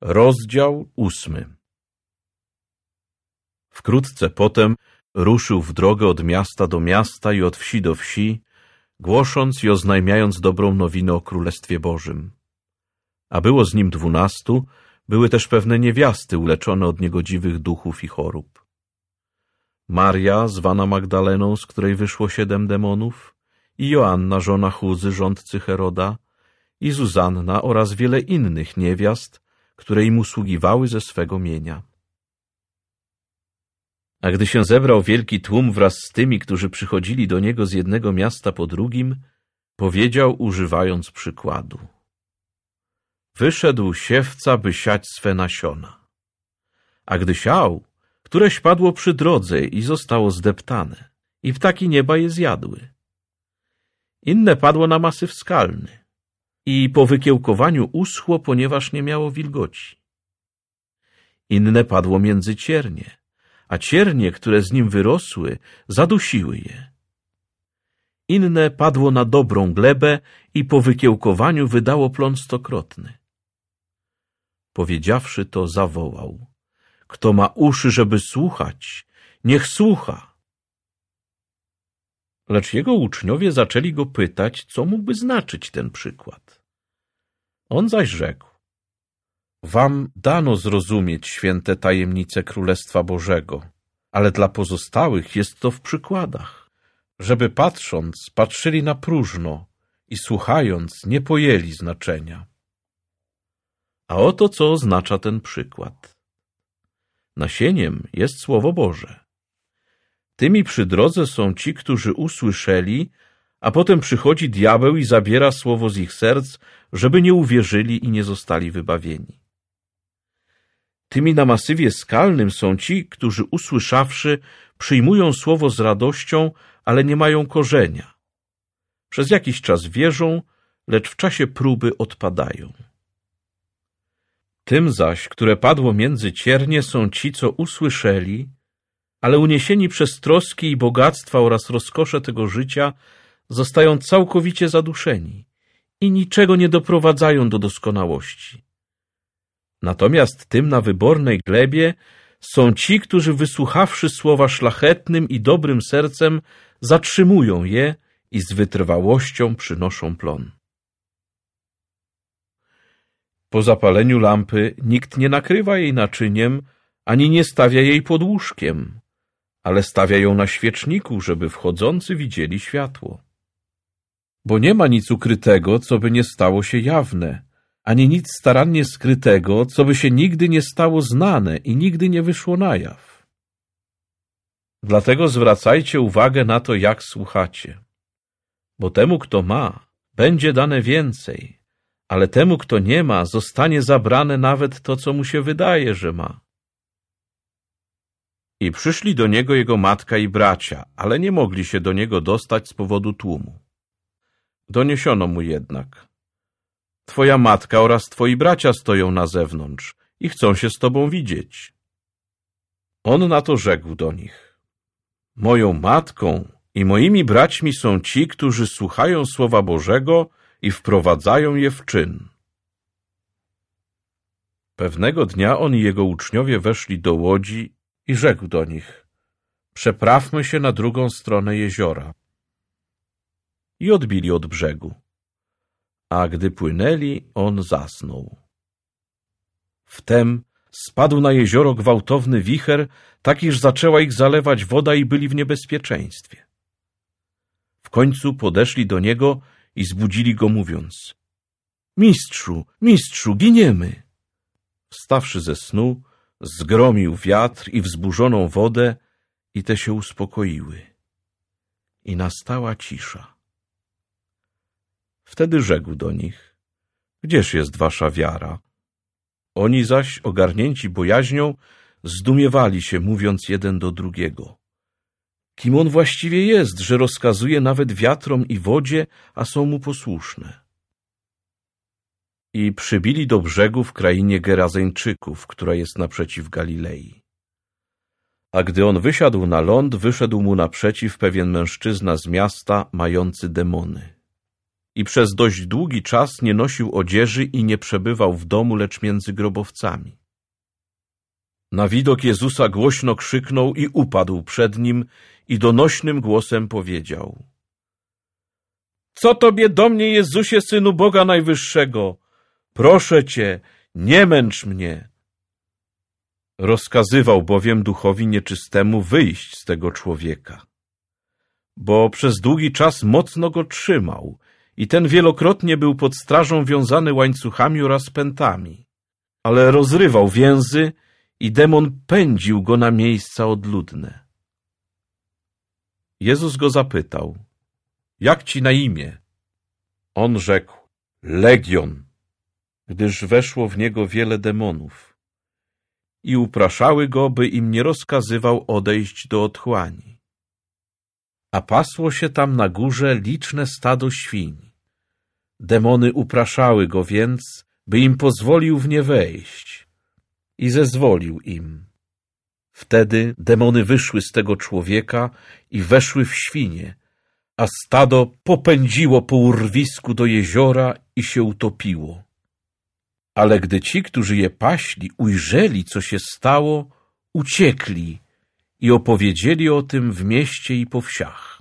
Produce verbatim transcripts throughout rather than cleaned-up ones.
Rozdział ósmy. Wkrótce potem ruszył w drogę od miasta do miasta i od wsi do wsi, głosząc i oznajmiając dobrą nowinę o Królestwie Bożym. A było z nim dwunastu, były też pewne niewiasty uleczone od niegodziwych duchów i chorób. Maria, zwana Magdaleną, z której wyszło siedem demonów, i Joanna, żona Chuzy, rządcy Heroda, i Zuzanna oraz wiele innych niewiast, które im usługiwały ze swego mienia. A gdy się zebrał wielki tłum wraz z tymi, którzy przychodzili do niego z jednego miasta po drugim, powiedział, używając przykładu: Wyszedł siewca, by siać swe nasiona. A gdy siał, któreś padło przy drodze i zostało zdeptane, i ptaki nieba je zjadły. Inne padło na masyw skalny i po wykiełkowaniu uschło, ponieważ nie miało wilgoci. Inne padło między ciernie, a ciernie, które z nim wyrosły, zadusiły je. Inne padło na dobrą glebę i po wykiełkowaniu wydało plon stokrotny. Powiedziawszy to, zawołał: Kto ma uszy, żeby słuchać, niech słucha. Lecz jego uczniowie zaczęli go pytać, co mógłby znaczyć ten przykład. On zaś rzekł: Wam dano zrozumieć święte tajemnice Królestwa Bożego, ale dla pozostałych jest to w przykładach, żeby patrząc, patrzyli na próżno i słuchając, nie pojęli znaczenia. A oto co oznacza ten przykład. Nasieniem jest Słowo Boże. Tymi przy drodze są ci, którzy usłyszeli, a potem przychodzi diabeł i zabiera słowo z ich serc, żeby nie uwierzyli i nie zostali wybawieni. Tymi na masywie skalnym są ci, którzy usłyszawszy, przyjmują słowo z radością, ale nie mają korzenia. Przez jakiś czas wierzą, lecz w czasie próby odpadają. Tym zaś, które padło między ciernie, są ci, co usłyszeli, ale uniesieni przez troski i bogactwa oraz rozkosze tego życia, zostają całkowicie zaduszeni i niczego nie doprowadzają do doskonałości. Natomiast tym na wybornej glebie są ci, którzy wysłuchawszy słowa szlachetnym i dobrym sercem, zatrzymują je i z wytrwałością przynoszą plon. Po zapaleniu lampy nikt nie nakrywa jej naczyniem, ani nie stawia jej pod łóżkiem, ale stawia ją na świeczniku, żeby wchodzący widzieli światło. Bo nie ma nic ukrytego, co by nie stało się jawne, ani nic starannie skrytego, co by się nigdy nie stało znane i nigdy nie wyszło na jaw. Dlatego zwracajcie uwagę na to, jak słuchacie. Bo temu, kto ma, będzie dane więcej, ale temu, kto nie ma, zostanie zabrane nawet to, co mu się wydaje, że ma. I przyszli do niego jego matka i bracia, ale nie mogli się do niego dostać z powodu tłumu. Doniesiono mu jednak: Twoja matka oraz twoi bracia stoją na zewnątrz i chcą się z tobą widzieć. On na to rzekł do nich: Moją matką i moimi braćmi są ci, którzy słuchają Słowa Bożego i wprowadzają je w czyn. Pewnego dnia on i jego uczniowie weszli do łodzi i rzekł do nich: Przeprawmy się na drugą stronę jeziora. I odbili od brzegu. A gdy płynęli, on zasnął. Wtem spadł na jezioro gwałtowny wicher, tak iż zaczęła ich zalewać woda i byli w niebezpieczeństwie. W końcu podeszli do niego i zbudzili go, mówiąc: Mistrzu, mistrzu, giniemy! Wstawszy ze snu, zgromił wiatr i wzburzoną wodę, i te się uspokoiły. I nastała cisza. Wtedy rzekł do nich: Gdzież jest wasza wiara? Oni zaś, ogarnięci bojaźnią, zdumiewali się, mówiąc jeden do drugiego: Kim on właściwie jest, że rozkazuje nawet wiatrom i wodzie, a są mu posłuszne? I przybili do brzegu w krainie Gerazeńczyków, która jest naprzeciw Galilei. A gdy on wysiadł na ląd, wyszedł mu naprzeciw pewien mężczyzna z miasta, mający demony. i przez dość długi czas nie nosił odzieży i nie przebywał w domu, lecz między grobowcami. Na widok Jezusa głośno krzyknął i upadł przed nim i donośnym głosem powiedział: Co tobie do mnie, Jezusie, Synu Boga Najwyższego? Proszę cię, nie męcz mnie. Rozkazywał bowiem duchowi nieczystemu wyjść z tego człowieka, bo przez długi czas mocno go trzymał i ten wielokrotnie był pod strażą wiązany łańcuchami oraz pętami, ale rozrywał więzy i demon pędził go na miejsca odludne. Jezus go zapytał: Jak ci na imię? On rzekł: Legion, gdyż weszło w niego wiele demonów. I upraszały go, by im nie rozkazywał odejść do otchłani. A pasło się tam na górze liczne stado świń. Demony upraszały go więc, by im pozwolił w nie wejść. I zezwolił im. Wtedy demony wyszły z tego człowieka i weszły w świnie, a stado popędziło po urwisku do jeziora i się utopiło. Ale gdy ci, którzy je paśli, ujrzeli, co się stało, uciekli i opowiedzieli o tym w mieście i po wsiach.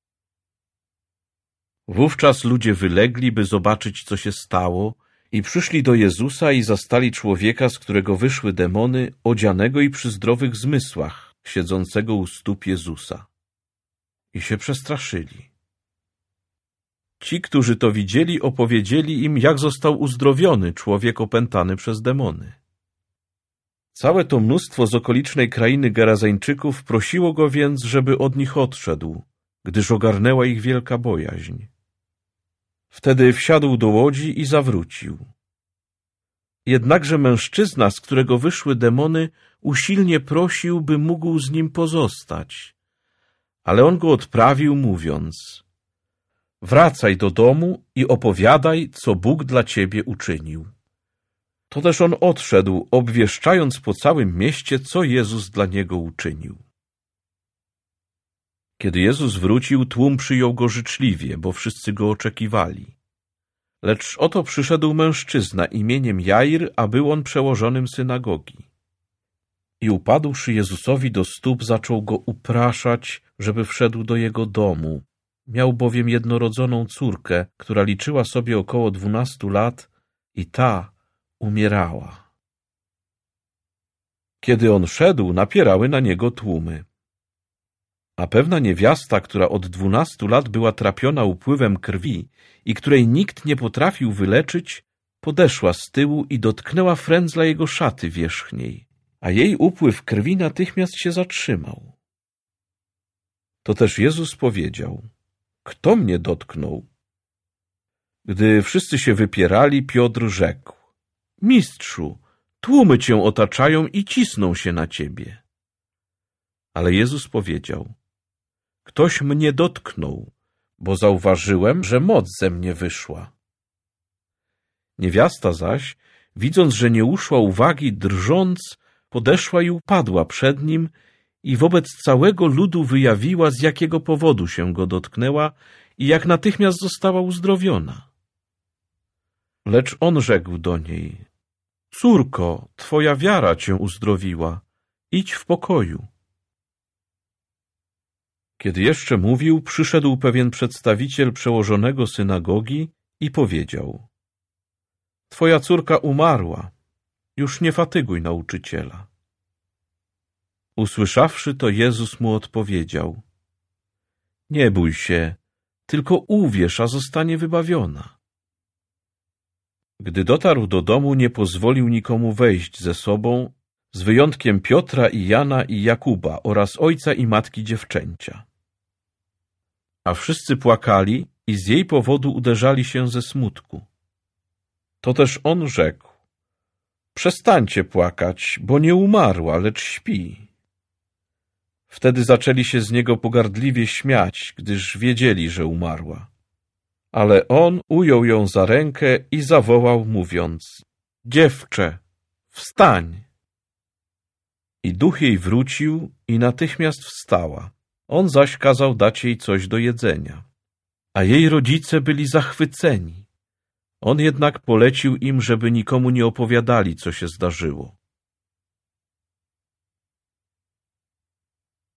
Wówczas ludzie wylegli, by zobaczyć, co się stało, i przyszli do Jezusa i zastali człowieka, z którego wyszły demony, odzianego i przy zdrowych zmysłach, siedzącego u stóp Jezusa. I się przestraszyli. Ci, którzy to widzieli, opowiedzieli im, jak został uzdrowiony człowiek opętany przez demony. Całe to mnóstwo z okolicznej krainy Gerazeńczyków prosiło go więc, żeby od nich odszedł, gdyż ogarnęła ich wielka bojaźń. Wtedy wsiadł do łodzi i zawrócił. Jednakże mężczyzna, z którego wyszły demony, usilnie prosił, by mógł z nim pozostać. Ale on go odprawił, mówiąc: Wracaj do domu i opowiadaj, co Bóg dla ciebie uczynił. To też on odszedł, obwieszczając po całym mieście, co Jezus dla niego uczynił. Kiedy Jezus wrócił, tłum przyjął go życzliwie, bo wszyscy go oczekiwali. Lecz oto przyszedł mężczyzna imieniem Jair, a był on przełożonym synagogi. I upadłszy Jezusowi do stóp, zaczął go upraszać, żeby wszedł do jego domu. Miał bowiem jednorodzoną córkę, która liczyła sobie około dwunastu lat i ta umierała. Kiedy on szedł, napierały na niego tłumy. A pewna niewiasta, która od dwunastu lat była trapiona upływem krwi i której nikt nie potrafił wyleczyć, podeszła z tyłu i dotknęła frędzla jego szaty wierzchniej, a jej upływ krwi natychmiast się zatrzymał. To też Jezus powiedział: Kto mnie dotknął? Gdy wszyscy się wypierali, Piotr rzekł: Mistrzu, tłumy cię otaczają i cisną się na ciebie. Ale Jezus powiedział: Ktoś mnie dotknął, bo zauważyłem, że moc ze mnie wyszła. Niewiasta zaś, widząc, że nie uszła uwagi, drżąc, podeszła i upadła przed nim i wobec całego ludu wyjawiła, z jakiego powodu się go dotknęła i jak natychmiast została uzdrowiona. Lecz on rzekł do niej: Córko, twoja wiara cię uzdrowiła, idź w pokoju. Kiedy jeszcze mówił, przyszedł pewien przedstawiciel przełożonego synagogi i powiedział: Twoja córka umarła, już nie fatyguj nauczyciela. Usłyszawszy to, Jezus mu odpowiedział: Nie bój się, tylko uwierz, a zostanie wybawiona. Gdy dotarł do domu, nie pozwolił nikomu wejść ze sobą, z wyjątkiem Piotra i Jana i Jakuba oraz ojca i matki dziewczęcia. A wszyscy płakali i z jej powodu uderzali się ze smutku. To też on rzekł: Przestańcie płakać, bo nie umarła, lecz śpi. Wtedy zaczęli się z niego pogardliwie śmiać, gdyż wiedzieli, że umarła. Ale on ujął ją za rękę i zawołał, mówiąc: Dziewczę, wstań! I duch jej wrócił i natychmiast wstała. On zaś kazał dać jej coś do jedzenia. a jej rodzice byli zachwyceni. On jednak polecił im, żeby nikomu nie opowiadali, co się zdarzyło.